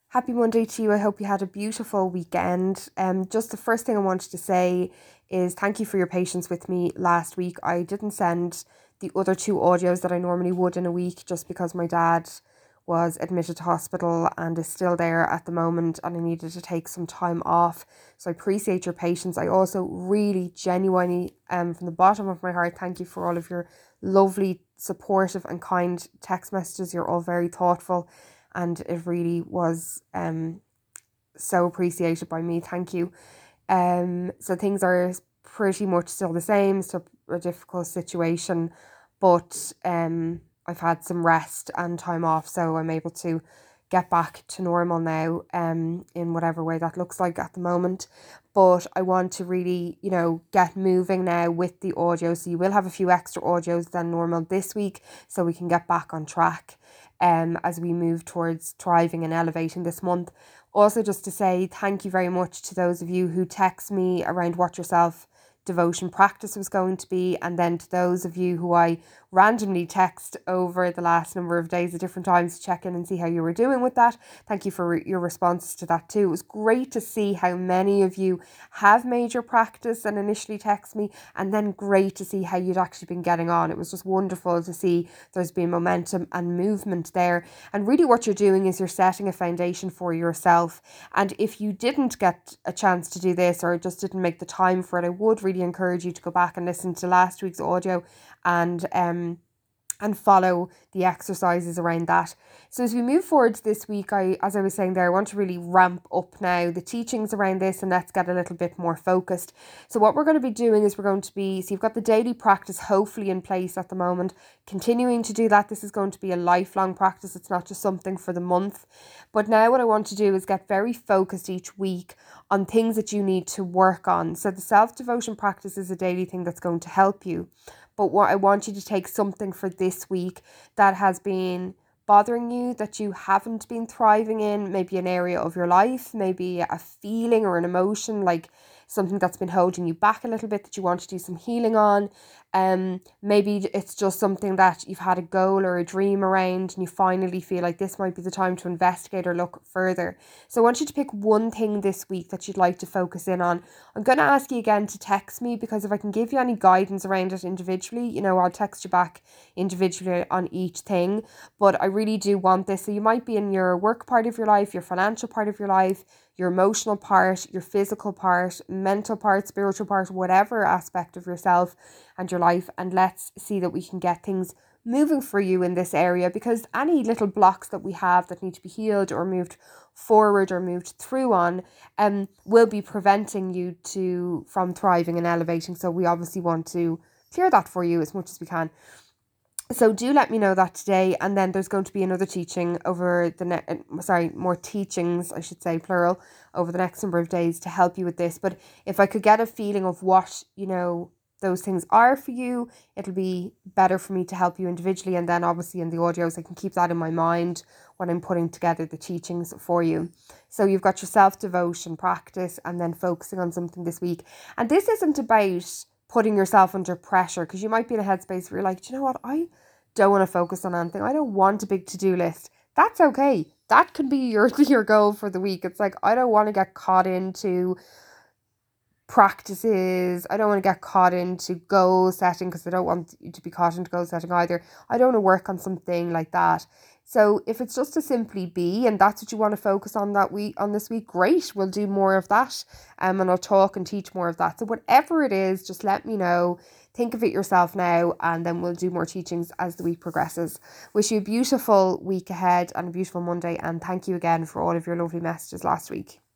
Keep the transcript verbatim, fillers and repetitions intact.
Happy Monday to you. I hope you had a beautiful weekend. Um, just the first thing I wanted to say is thank you for your patience with me last week. I didn't send the other two audios that I normally would in a week just because my dad was admitted to hospital and is still there at the moment and I needed to take some time off. So I appreciate your patience. I also really genuinely, um, from the bottom of my heart, thank you for all of your lovely, supportive and kind text messages. You're all very thoughtful. And it really was um so appreciated by me. Thank you. Um, so things are pretty much still the same. Still a difficult situation, but um, I've had some rest and time off, so I'm able to get back to normal now. Um, in whatever way that looks like at the moment. But I want to really, you know, get moving now with the audio. So you will have a few extra audios than normal this week, so we can get back on track. Um, as we move towards thriving and elevating this month. Also, just to say thank you very much to those of you who text me around what your self devotion practice was going to be, and then to those of you who I randomly text over the last number of days at different times to check in and see how you were doing with that. Thank you for re- your responses to that too. It was great to see how many of you have made your practice and initially text me, and then great to see how you'd actually been getting on. It was just wonderful to see there's been momentum and movement there. And really what you're doing is you're setting a foundation for yourself. And if you didn't get a chance to do this or just didn't make the time for it, I would really encourage you to go back and listen to last week's audio and um and follow the exercises around that. So as we move forward this week, I, as I was saying there, I want to really ramp up now the teachings around this and let's get a little bit more focused. So what we're going to be doing is we're going to be, so you've got the daily practice hopefully in place at the moment, continuing to do that. This is going to be a lifelong practice. It's not just something for the month. But now what I want to do is get very focused each week on things that you need to work on. So the self-devotion practice is a daily thing that's going to help you. But what I want you to take something for this week that has been bothering you, that you haven't been thriving in, maybe an area of your life, maybe a feeling or an emotion, like something that's been holding you back a little bit that you want to do some healing on. Um, maybe it's just something that you've had a goal or a dream around and you finally feel like this might be the time to investigate or look further. So I want you to pick one thing this week that you'd like to focus in on. I'm going to ask you again to text me, because if I can give you any guidance around it individually, you know, I'll text you back individually on each thing. But I really do want this. So you might be in your work part of your life, your financial part of your life, your emotional part, your physical part, mental part, spiritual part, whatever aspect of yourself and your life. And let's see that we can get things moving for you in this area, because any little blocks that we have that need to be healed or moved forward or moved through on um will be preventing you to from thriving and elevating. So we obviously want to clear that for you as much as we can. So do let me know that today, and then there's going to be another teaching over the next, sorry, more teachings, I should say, plural, over the next number of days to help you with this. But if I could get a feeling of what, you know, those things are for you, it'll be better for me to help you individually. And then obviously in the audios, I can keep that in my mind when I'm putting together the teachings for you. So you've got your self-devotion practice and then focusing on something this week. And this isn't about putting yourself under pressure, because you might be in a headspace where you're like, do you know what, I don't want to focus on anything, I don't want a big to-do list. That's okay. That could be your your goal for the week. It's like, I don't want to get caught into practices, I don't want to get caught into goal setting, because I don't want you to be caught into goal setting either. I don't want to work on something like that. So if it's just to simply be, and that's what you want to focus on that week, on this week, great, we'll do more of that. Um, and I'll talk and teach more of that. So whatever it is, just let me know. Think of it yourself now, and then we'll do more teachings as the week progresses. Wish you a beautiful week ahead and a beautiful Monday, and thank you again for all of your lovely messages last week.